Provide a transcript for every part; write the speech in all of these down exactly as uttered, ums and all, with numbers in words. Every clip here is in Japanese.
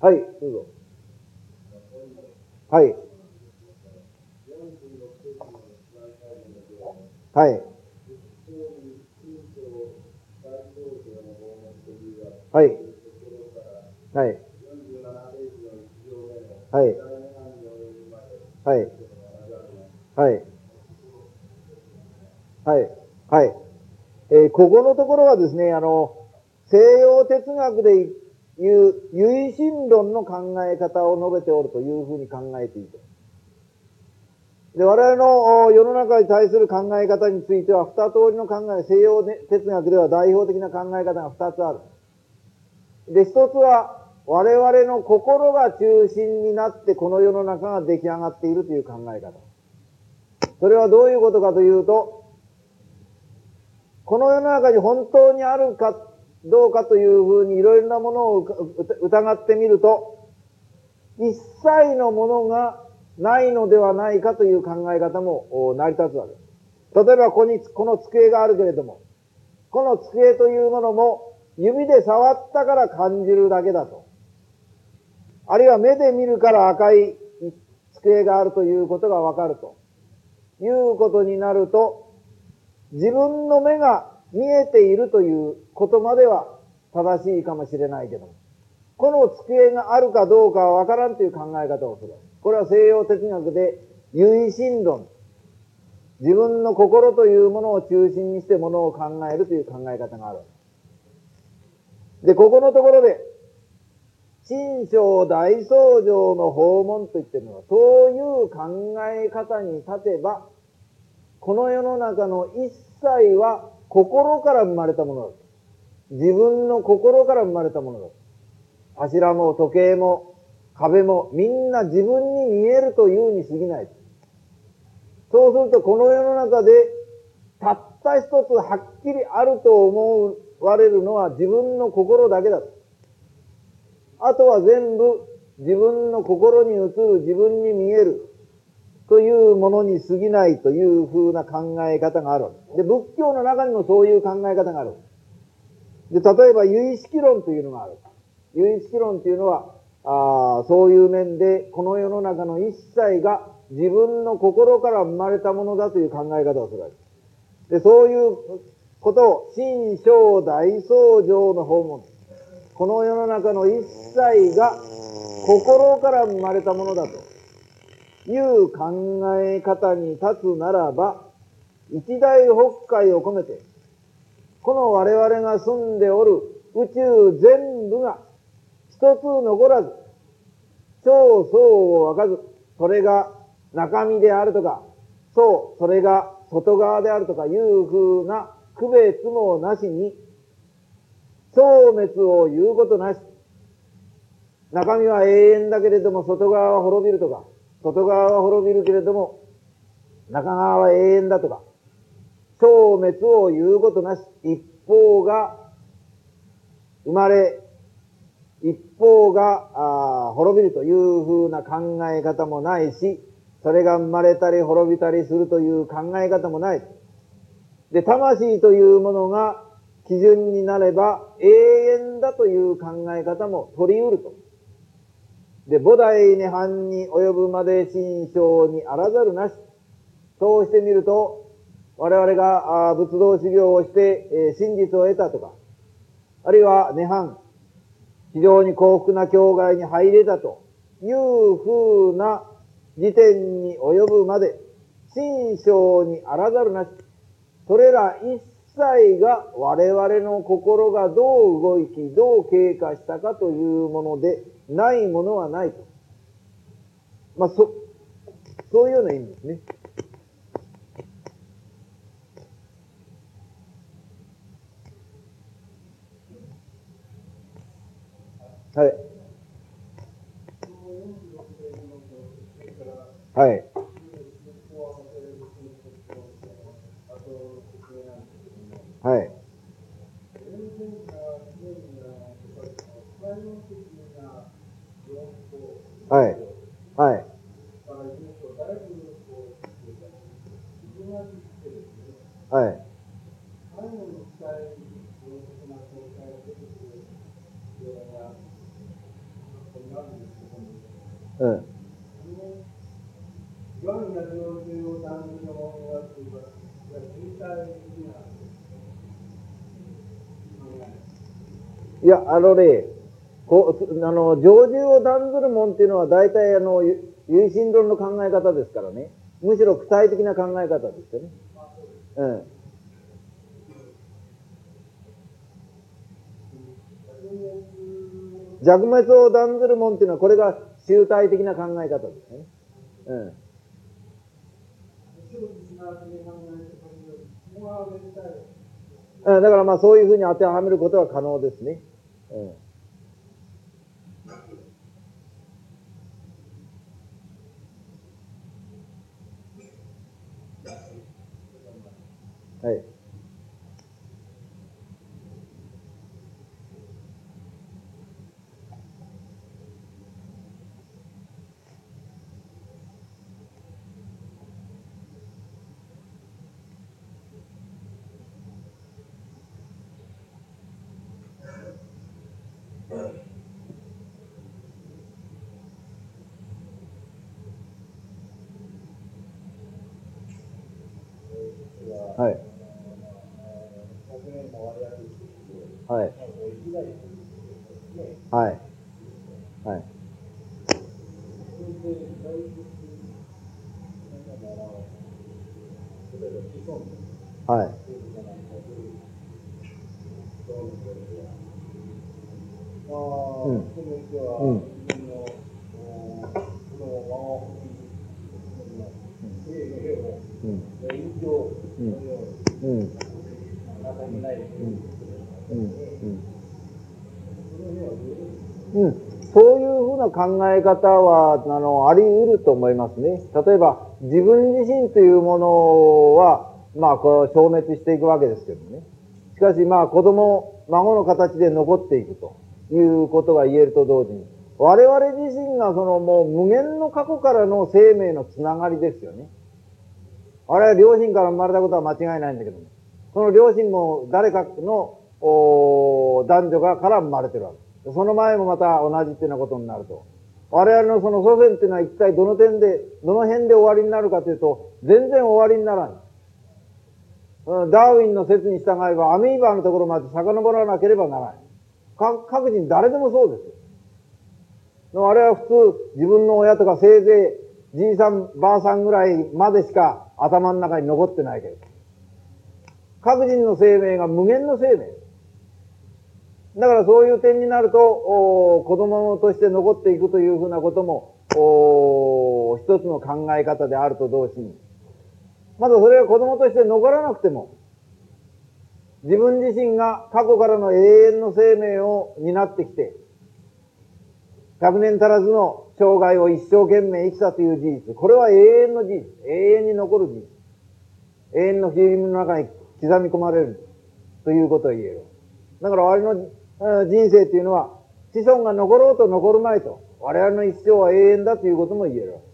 はい、どうぞ。はい。はい。はい。はい。はい。はい。はい。はい。はい。えーここのところはですね、あの、西洋哲学でいう唯心論の考え方を述べておるというふうに考えていて。で、我々の世の中に対する考え方については二通りの考え、西洋哲学では代表的な考え方が二つある。で、一つは我々の心が中心になってこの世の中が出来上がっているという考え方。それはどういうことかというと、この世の中に本当にあるかどうかというふうにいろいろなものを疑ってみると、一切のものがないのではないかという考え方も成り立つわけです。例えばここに、この机があるけれども、この机というものも指で触ったから感じるだけだと。あるいは目で見るから赤い机があるということがわかるということになると、自分の目が見えているということまでは正しいかもしれないけども、この机があるかどうかはわからんという考え方をする。これは西洋哲学で唯心論。自分の心というものを中心にしてものを考えるという考え方がある。で、ここのところで、心象大僧正の訪問と言ってるのは、そういう考え方に立てば、この世の中の一切は心から生まれたものだ。自分の心から生まれたものだ。柱も時計も壁もみんな自分に見えるというに過ぎない。そうするとこの世の中でたった一つはっきりあると思われるのは自分の心だけだ。あとは全部自分の心に映る、自分に見えるというものに過ぎないというふうな考え方がある。で、仏教の中にもそういう考え方がある。で、例えば唯識論というのがある。唯識論というのは、あそういう面でこの世の中の一切が自分の心から生まれたものだという考え方をするわけです。で、そういうことを心象大僧正の訪問。この世の中の一切が心から生まれたものだという考え方に立つならば、一大北海を込めて、この我々が住んでおる宇宙全部が一つ残らず、超相を分かず、それが中身であるとか、そう、それが外側であるとかいう風な区別もなしに、消滅を言うことなし、中身は永遠だけれども外側は滅びるとか、外側は滅びるけれども中側は永遠だとか、消滅を言うことなし、一方が生まれ、一方があ滅びるというふうな考え方もないし、それが生まれたり滅びたりするという考え方もない。で、魂というものが基準になれば永遠だという考え方も取り得ると。で、菩提涅槃に及ぶまで心象にあらざるなし。そうしてみると、我々が仏道修行をして、えー、真実を得たとか、あるいは涅槃、非常に幸福な境外に入れたという風な時点に及ぶまで、心象にあらざるなし。それら一切が我々の心がどう動いき、どう経過したかというもので、ないものはないと。まあ、そ、そういうような意味ですね。はい。はい。はい。はい。はい。はい。 うん。いや、あのね、こう、あの、常住を断ずるもんっていうのは大体あの、唯心論の考え方ですからね。むしろ具体的な考え方ですよね。うん。弱滅を断ずるもんっていうのは、これが集体的な考え方ですね。うん。うん、だからまあそういうふうに当てはめることは可能ですね。うん。はい。はい。はい。はい。はい。はい。うん。うん。うん。うん。うん。うん。そういうふうな考え方は、あの、あり得ると思いますね。例えば、自分自身というものは、まあ、こう、消滅していくわけですけどね。しかし、まあ、子供、孫の形で残っていくということが言えると同時に、我々自身がそのもう無限の過去からの生命のつながりですよね。あれは両親から生まれたことは間違いないんだけども、その両親も誰かの男女がから生まれてるわけ。その前もまた同じっていうようなことになると、我々のその祖先っていうのは一体どの点で、どの辺で終わりになるかというと、全然終わりにならない。ダーウィンの説に従えばアミーバのところまで遡らなければならない。各人誰でもそうですよ。あれは普通自分の親とかせいぜいじいさんばあさんぐらいまでしか頭の中に残ってないけど、各人の生命が無限の生命。だからそういう点になると、子供として残っていくというふうなことも、一つの考え方であると同時に、まだそれは子供として残らなくても、自分自身が過去からの永遠の生命を担ってきて、百年足らずの生涯を一生懸命生きたという事実、これは永遠の事実、永遠に残る事実、永遠のフィルムの中に刻み込まれるということを言える。だから我々の人生というのは、子孫が残ろうと残るまいと、我々の一生は永遠だということも言える。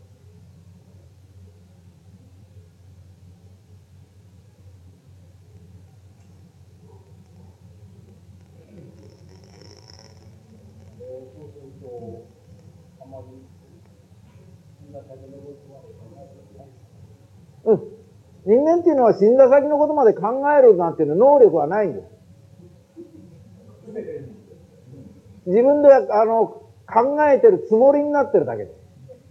うん。人間っていうのは死んだ先のことまで考えるなんていう能力はないんです。自分であの考えてるつもりになってるだけです。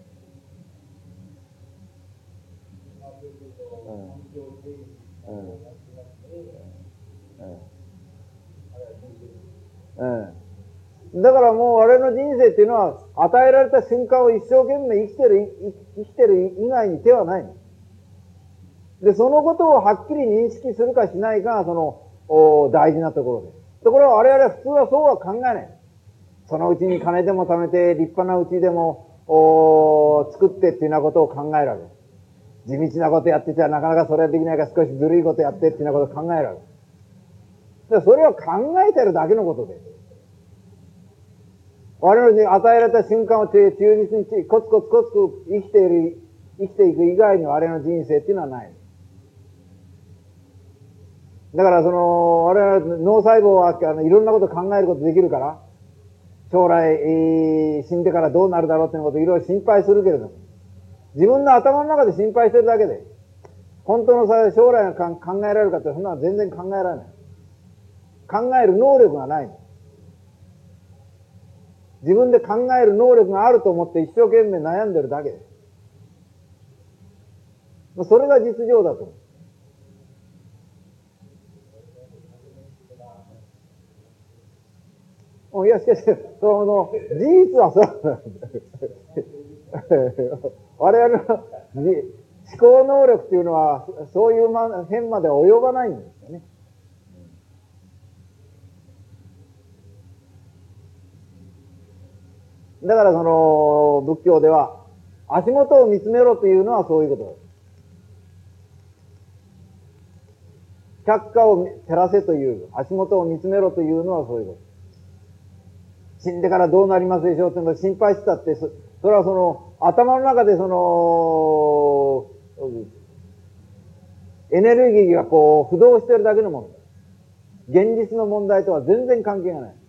うん、だからもう我々の人生っていうのは与えられた瞬間を一生懸命生きてる生きてる以外に手はないので、そのことをはっきり認識するかしないかがその大事なところです。ところが我々は普通はそうは考えない。そのうちに金でも貯めて立派なうちでも作ってっていうようなことを考えるわけです。地道なことやってちゃなかなかそれはできないから少しずるいことやってっていうようなことを考えるわけです。でそれは考えてるだけのことです。我々に与えられた瞬間を忠実にコツコツコツコツ生きている、生きていく以外に我々の人生っていうのはない。だからその、我々脳細胞はあのいろんなことを考えることできるから、 将来、えー死んでからどうなるだろうっていうことをいろいろ心配するけれども、自分の頭の中で心配してるだけで、本当のさ将来がかん考えられるかって、そんなの全然考えられない。考える能力がないの。自分で考える能力があると思って一生懸命悩んでるだけです。それが実情だと思う。いや、しかし、その、事実はそうなんだ。我々の思考能力っていうのは、そういう辺まで及ばないんですよね。だからその、仏教では、足元を見つめろというのはそういうことです。百科を照らせという、足元を見つめろというのはそういうこと。死んでからどうなりますでしょうっていうのを心配してたって、それはその、頭の中でその、エネルギーがこう、不動してるだけのものだ。現実の問題とは全然関係がない。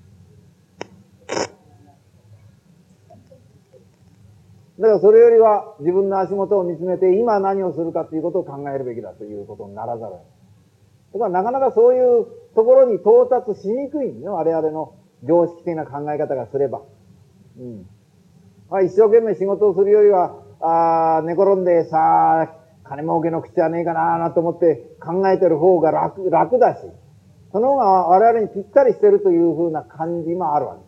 だからそれよりは自分の足元を見つめて今何をするかということを考えるべきだということにならざるを得ない。だからなかなかそういうところに到達しにくいんだよ、我々の常識的な考え方がすれば。うん。まあ、一生懸命仕事をするよりは、あ寝転んでさあ、金儲けの口はねえかななと思って考えてる方が楽、楽だし、その方が我々にぴったりしてるというふうな感じもあるわけです。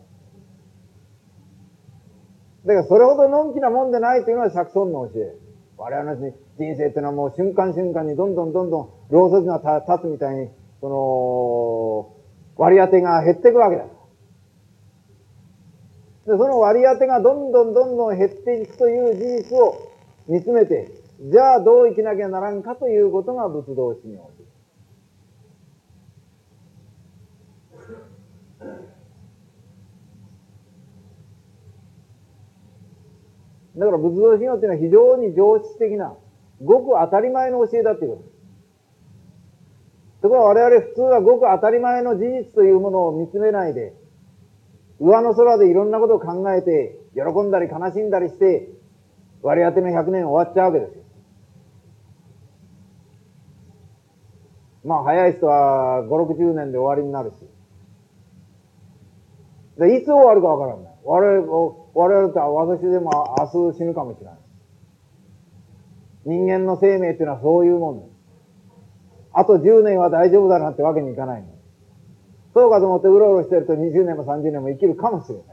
だからそれほどのんきなもんでないというのは釈尊の教え。我々の人生っていうのはもう瞬間瞬間にどんどんどんどんろうそくが立つみたいに、その、割り当てが減っていくわけだ。で、その割り当てがどんどんどんどん減っていくという事実を見つめて、じゃあどう生きなきゃならんかということが仏道修行です。だから仏道修行っていうのは非常に常識的な、ごく当たり前の教えだっていうことです。ところが我々普通はごく当たり前の事実というものを見つめないで、上の空でいろんなことを考えて、喜んだり悲しんだりして、割り当てのひゃくねん終わっちゃうわけですよ。まあ早い人はご、ろくじゅうねんで終わりになるし。でいつ終わるかわからない。我々、我々って私でも明日死ぬかもしれない。人間の生命っていうのはそういうもんです。あとじゅうねんは大丈夫だなんてわけにいかないの。そうかと思ってうろうろしてるとにじゅうねんもさんじゅうねんも生きるかもしれない。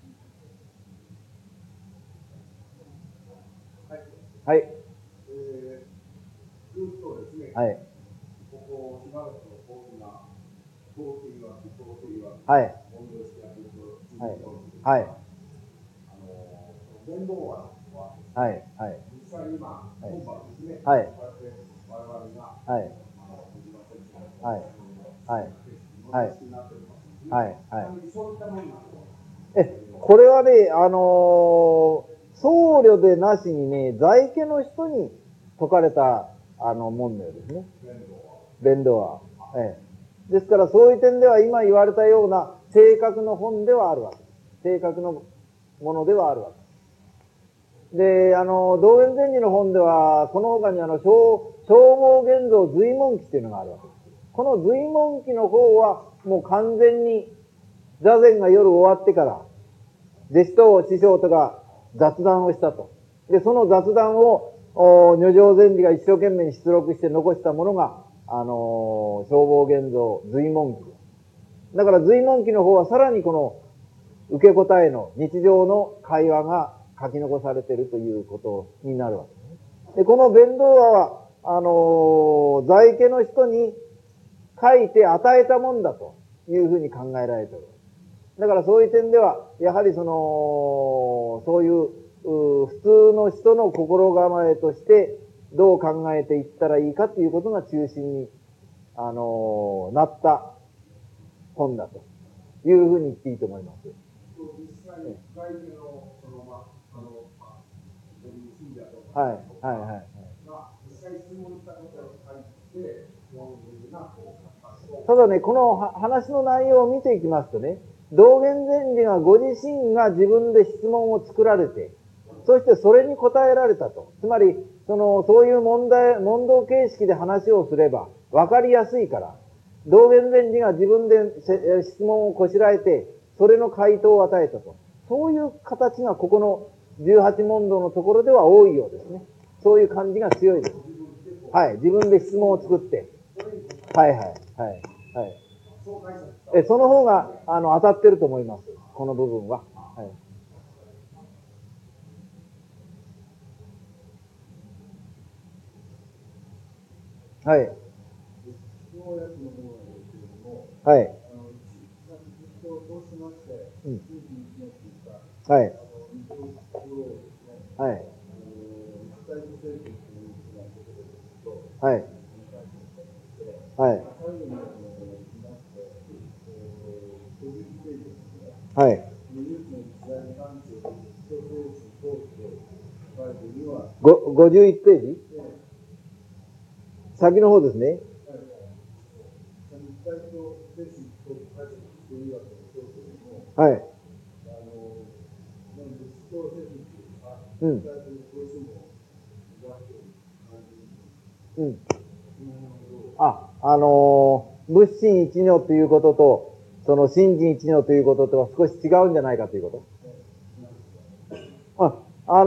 はい。えー、ずっとですね、 はい。 ここしばらくの大きな統計は、統計は、 はい。 問題してあると、 はい。はい。 あの、伝道は、 はい。はい。 実際に今、今晩ですね、 はい。 我々が、 はい。 あの、藤間先生はい。はい。はい。はい。はい。 そういったものなの。 え、これはね、あのー、僧侶でなしにね、在家の人に説かれた、あの、問題ですね。弁道は。ええ。ですから、そういう点では今言われたような正確の本ではあるわけです。正確のものではあるわけです。で、あの、道元禅師の本では、この他にあの、消防現像随文記っていうのがあるわけです。この随文記の方は、もう完全に、座禅が夜終わってから、弟子と師匠とか雑談をしたと。で、その雑談を、女性禅師が一生懸命に出力して残したものが、あのー、消防現像随文記。だから随文記の方はさらにこの受け答えの日常の会話が書き残されているということになるわけですね。で、この弁道話は、あのー、在家の人に書いて与えたもんだというふうに考えられている。だからそういう点では、やはりその、そういう、う普通の人の心構えとして、どう考えていったらいいかということが中心に、あのなった本だというふうに言っていいと思います。 実際に外見の、その、まあ、あの、信者とか、 はい、はい、はい。 実際質問したことを書いて、ただね、この話の内容を見ていきますとね、 道元禅師がご自身が自分で質問を作られて、そしてそれに答えられたと。つまり、その、そういう問題、問答形式で話をすれば分かりやすいから、道元禅師が自分で質問をこしらえて、それの回答を与えたと。そういう形がここのじゅうはち問答のところでは多いようですね。そういう感じが強いです。はい。自分で質問を作って。はいはい。はい。はい。え、その方が、あの、当たってると思います。この部分は。はい。はい。はい。うん。はい。はい。はい。はい。はい。ご、ごじゅういちページ？先の方ですね。はい。うん。うん。あ、あのー、仏心一如ということと、その信心一如ということとは少し違うんじゃないかということ。あ、あの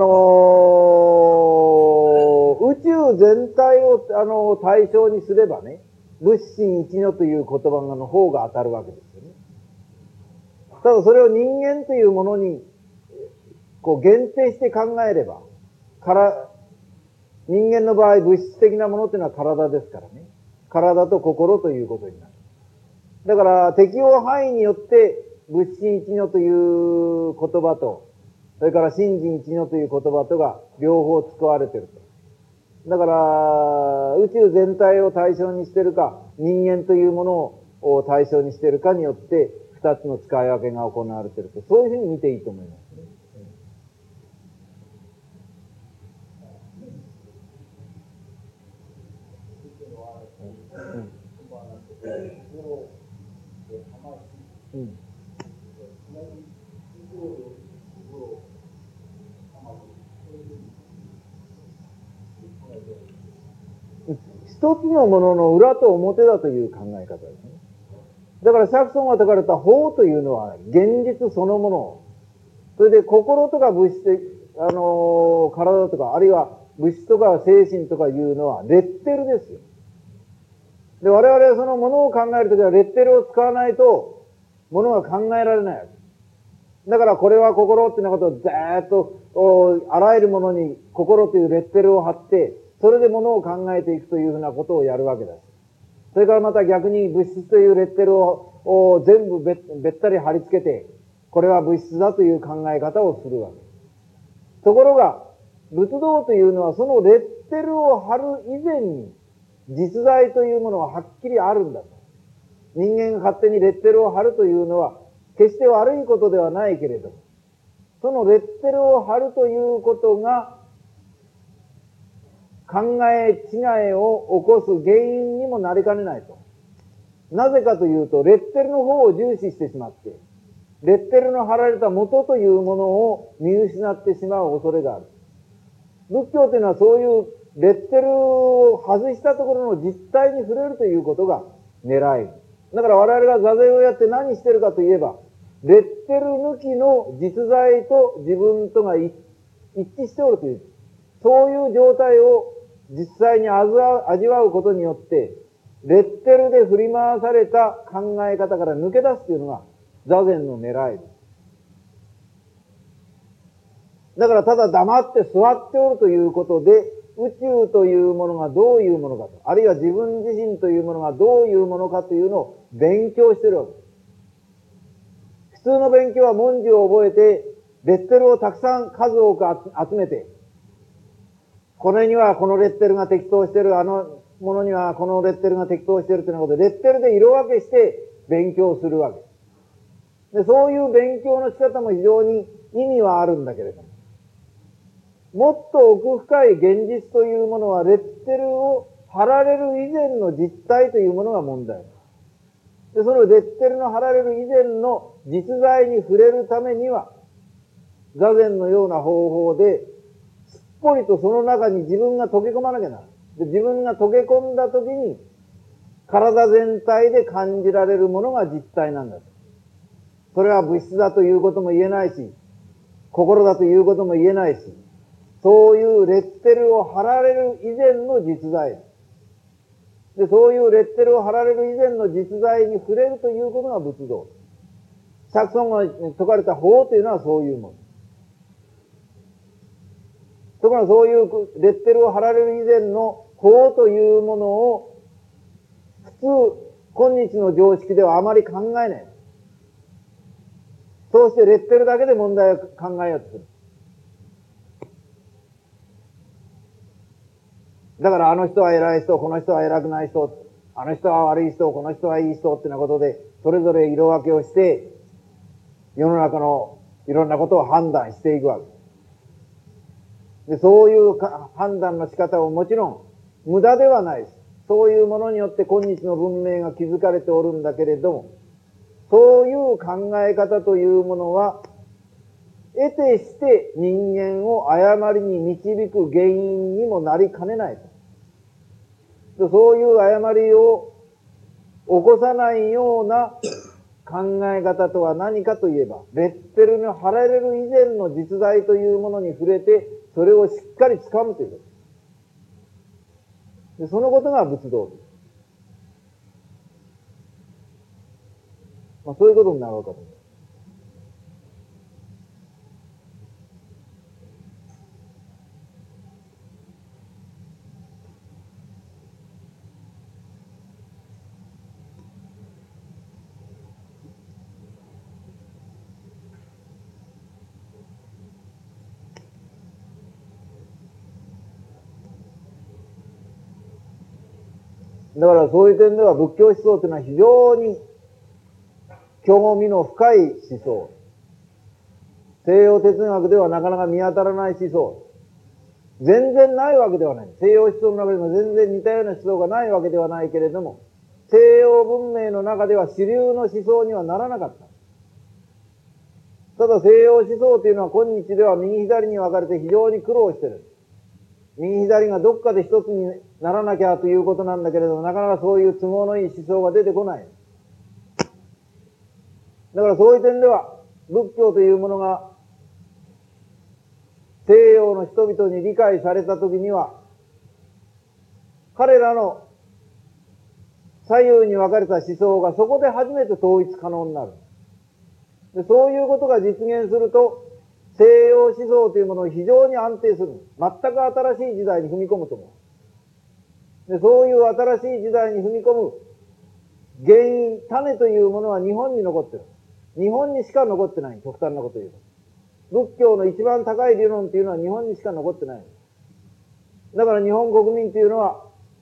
ー、宇宙全体を、あのー、対象にすればね、仏心一如という言葉の方が当たるわけですよね。ただそれを人間というものに、こう限定して考えれば、から、人間の場合物質的なものっていうのは体ですからね。体と心ということになる。だから適用範囲によって物心一如という言葉と、それから信心一如という言葉とが両方使われていると。だから宇宙全体を対象にしているか、人間というものを対象にしているかによって二つの使い分けが行われていると、そういうふうに見ていいと思いますね。うん。うん。一つのものの裏と表だという考え方ですね。だから釈尊が説かれた法というのは現実そのもの。それで心とか物質、あのー、体とか、あるいは物質とか精神とかいうのはレッテルですよ。で、我々はそのものを考えるときはレッテルを使わないとものが考えられないわけ。だからこれは心っていうようなことをずーっとあらゆるものに心というレッテルを貼って、それでものを考えていくというふうなことをやるわけです。それからまた逆に物質というレッテルを全部べったり貼り付けて、これは物質だという考え方をするわけです。ところが、仏道というのはそのレッテルを貼る以前に実在というものははっきりあるんだと。人間が勝手にレッテルを貼るというのは決して悪いことではないけれども、そのレッテルを貼るということが考え違いを起こす原因にもなりかねないと。なぜかというと、レッテルの方を重視してしまって、レッテルの貼られた元というものを見失ってしまう恐れがある。仏教というのはそういうレッテルを外したところの実態に触れるということが狙い。だから我々が座禅をやって何してるかといえば、レッテル抜きの実在と自分とが一致しておるという、そういう状態を実際に味わうことによって、レッテルで振り回された考え方から抜け出すというのが座禅の狙いです。だからただ黙って座っておるということで、宇宙というものがどういうものかと、あるいは自分自身というものがどういうものかというのを勉強しているわけです。普通の勉強は文字を覚えて、レッテルをたくさん数多く集めて、これにはこのレッテルが適当している、あのものにはこのレッテルが適当しているということで、レッテルで色分けして勉強するわけです。で、そういう勉強の仕方も非常に意味はあるんだけれども、もっと奥深い現実というものは、レッテルを貼られる以前の実態というものが問題です。で、そのレッテルの貼られる以前の実在に触れるためには、座禅のような方法で、すっぽりとその中に自分が溶け込まなきゃならない。で、自分が溶け込んだ時に、体全体で感じられるものが実体なんだと。それは物質だということも言えないし、心だということも言えないし、そういうレッテルを貼られる以前の実在。で、そういうレッテルを貼られる以前の実在に触れるということが仏道。釈尊が説かれた法というのはそういうもの。ところがそういうレッテルを貼られる以前の法というものを普通、今日の常識ではあまり考えない。そうしてレッテルだけで問題を考えようとする。だからあの人は偉い人、この人は偉くない人、あの人は悪い人、この人はいい人ってなことで、それぞれ色分けをして、世の中のいろんなことを判断していくわけ。で、そういう判断の仕方をもちろん無駄ではないです。そういうものによって今日の文明が築かれておるんだけれども、そういう考え方というものは、得てして人間を誤りに導く原因にもなりかねないと。そういう誤りを起こさないような考え方とは何かといえば、レッテルの貼られる以前の実在というものに触れて、それをしっかり掴むということ。で、そのことが仏道です。まあ、そういうことになろうかと思います。だからそういう点では仏教思想というのは非常に興味の深い思想。西洋哲学ではなかなか見当たらない思想。全然ないわけではない。西洋思想の中でも全然似たような思想がないわけではないけれども、西洋文明の中では主流の思想にはならなかった。ただ西洋思想というのは今日では右左に分かれて非常に苦労している。右左がどっかで一つにならなきゃということなんだけれども、なかなかそういう都合のいい思想が出てこない。だからそういう点では仏教というものが西洋の人々に理解されたときには、彼らの左右に分かれた思想がそこで初めて統一可能になる。で、そういうことが実現すると、西洋思想というものを非常に安定する。全く新しい時代に踏み込むと思う。で、そういう新しい時代に踏み込む原因、種というものは日本に残ってる。日本にしか残ってない。極端なこと言うと。仏教の一番高い理論というのは日本にしか残ってない。だから日本国民というのは、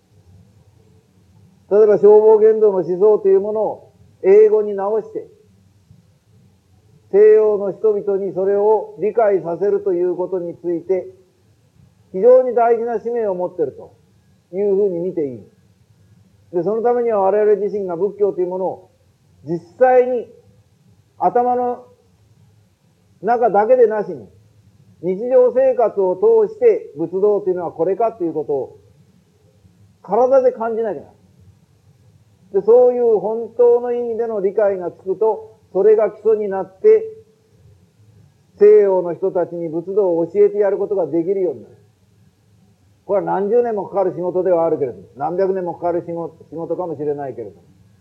例えば消防言動の思想というものを英語に直して、西洋の人々にそれを理解させるということについて、非常に大事な使命を持っているというふうに見ていい。で、そのためには我々自身が仏教というものを実際に頭の中だけでなしに、日常生活を通して仏道というのはこれかということを体で感じなきゃならない。で、そういう本当の意味での理解がつくと、それが基礎になって、西洋の人たちに仏道を教えてやることができるようになる。これは何十年もかかる仕事ではあるけれども、何百年もかかる仕事、仕事かもしれないけれども、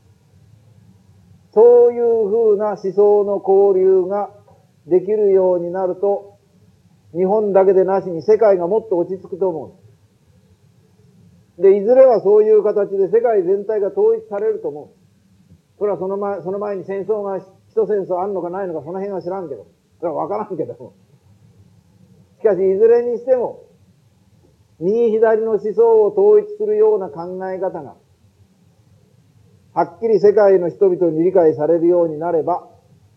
そういうふうな思想の交流ができるようになると、日本だけでなしに世界がもっと落ち着くと思う。で、いずれはそういう形で世界全体が統一されると思う。それはその前、その前に戦争が、一戦争あんのかないのかその辺は知らんけど、それはわからんけども。しかし、いずれにしても、右左の思想を統一するような考え方が、はっきり世界の人々に理解されるようになれば、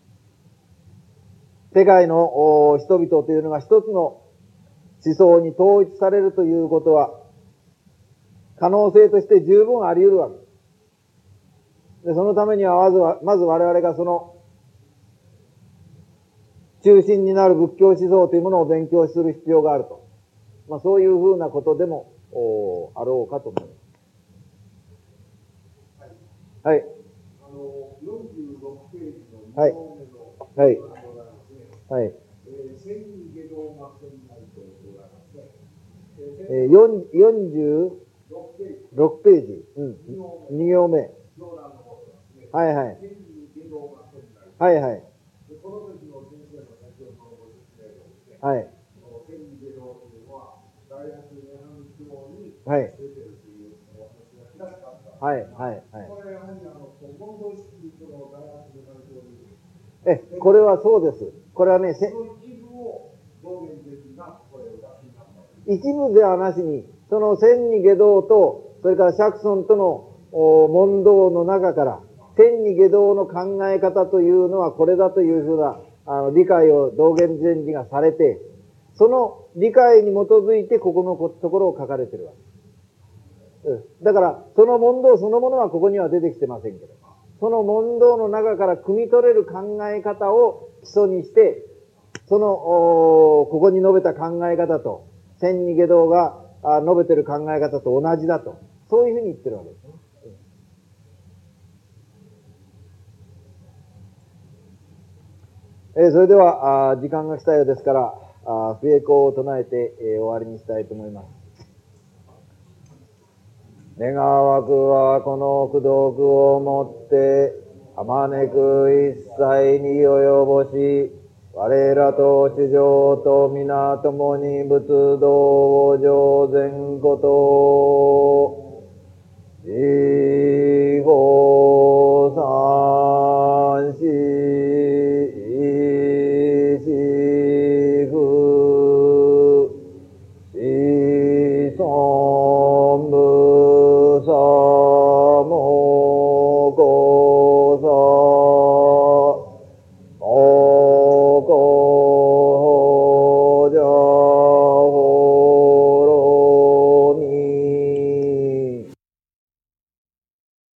世界の人々というのが一つの思想に統一されるということは、可能性として十分あり得るわけです。で、そのためにはまずは、まず我々がその中心になる仏教思想というものを勉強する必要があると。まあ、そういうふうなことでも、あろうかと思います。はい。 あの、よんじゅうろくページのにはい。 行目のはい。 ご覧でございますね。 はい。 えー、千に下道が仙台とございますね。 えー、よんじゅうろくページ。うん。に行目。はいはい。はいはい。 この時の先生の先ほどのご説明でですね、 はい。 千に下道というのは、大学涅槃教にはい。 出てるというお話がしなかった。 はい、はい、はい。 これはやはり、あの、問答式との大学涅槃教に。 え、これはそうです。これはね、せその一部を道元禅師がこれを出しになった。 一部ではなしに、その千に下道と、それから釈尊との問答の中から、千に下道の考え方というのはこれだというふうなあの理解を道元禅師がされて、その理解に基づいてここのところを書かれてるわけです。だから、その問答そのものはここには出てきてませんけど、その問答の中から汲み取れる考え方を基礎にして、その、ここに述べた考え方と、千に下道が述べてる考え方と同じだと、そういうふうに言ってるわけですね。えー、それでは、あ時間が来たようですから、あ不栄光を唱えて、えー、終わりにしたいと思います。願わくはこの功徳をもって、あまねく一切に及ぼし、我らと主上と皆共に仏道を上善こと、自護三子